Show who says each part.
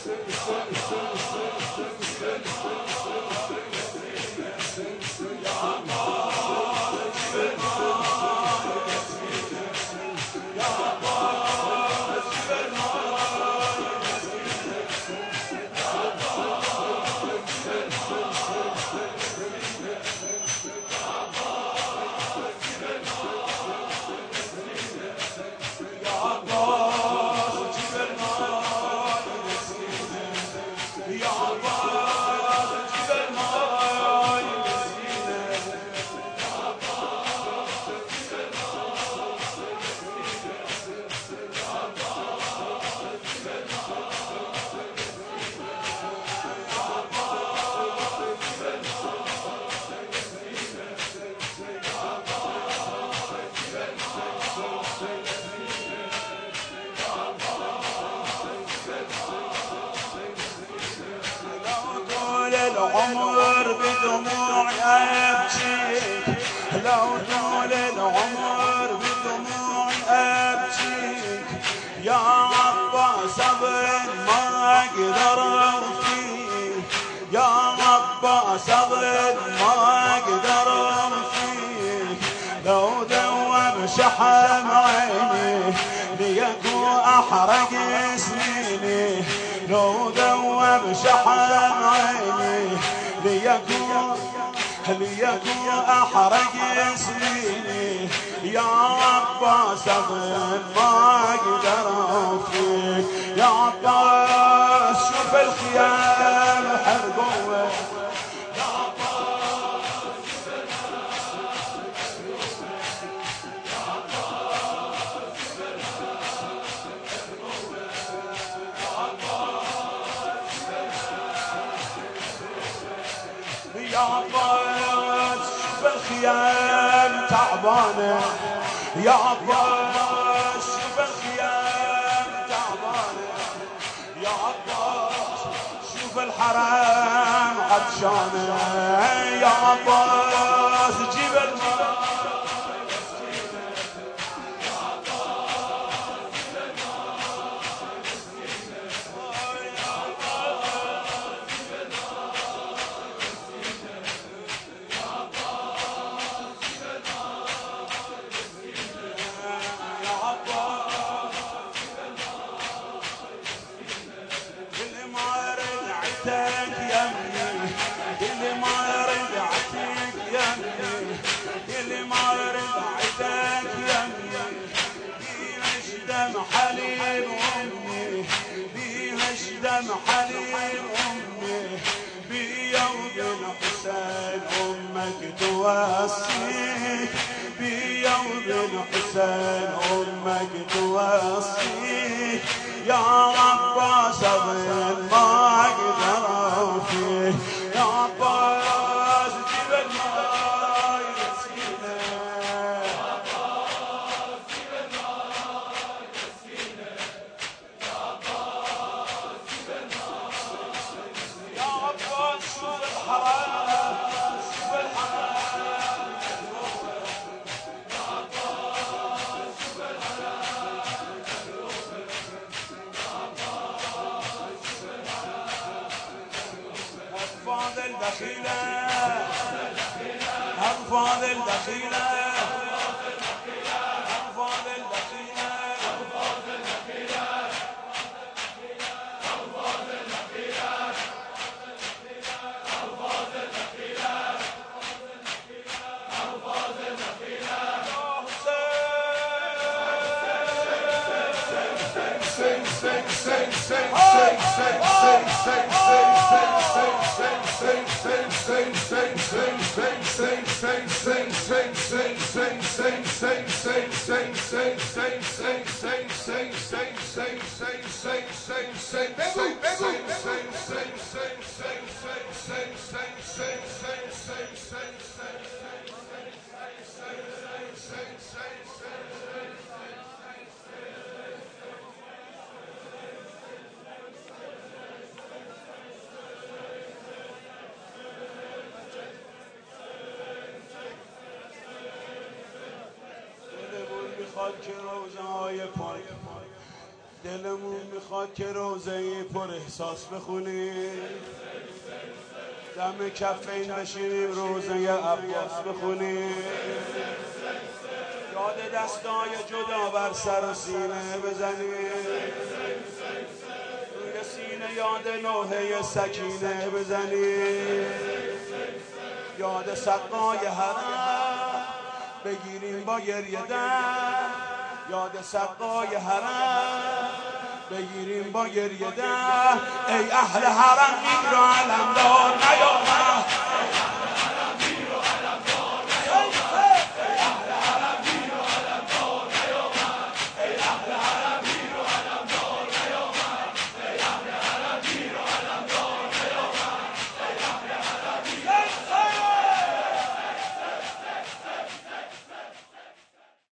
Speaker 1: العمر بدموع أبكيك، لو طول العمر بدموع أبكيك، يا عباس أظن ما أقدر أرثيك، يا عباس أظن ما أقدر أرثيك، لو ذوب شحم عيني ليكو أحرق سنيني، لو ذوب شحم عيني ليكو أحرق سنيني، يا عباس أظن ما أقدر أوفيك، يا عباس شوف الخيام حرقوه، يا عباس يا عباس شوف الخيام تعبانة، يا عباس شوف الخيام تعبانة، يا عباس شوف الحرام عطشانة، يا عباس جيب الماء، حليب أمي بيها اشدم حليب أمي بيا وبن حسين أمك توصيك، بيا وبن حسين أمك توصيك، يا عباس أظن ما أقدر أوفيك، يا عباس جيب الماي يسقينا، أطفال الدخيلة أطفال الدخيلة أطفال الدخيلة خاک روزهای پاک دلمون میخواد که روزه پر احساس بخونیم، دم کفین بشینیم روزه عباس بخونیم، یاد دستای جدا بر سر و سینه بزنیم، روی سینه یاد نوحه سکینه بزنیم، یاد سقای حرم بگیریم با گریه دم، یاد سقای حرم بگیریم با گریه دم. ای اهل حرم این را علمدار نیامد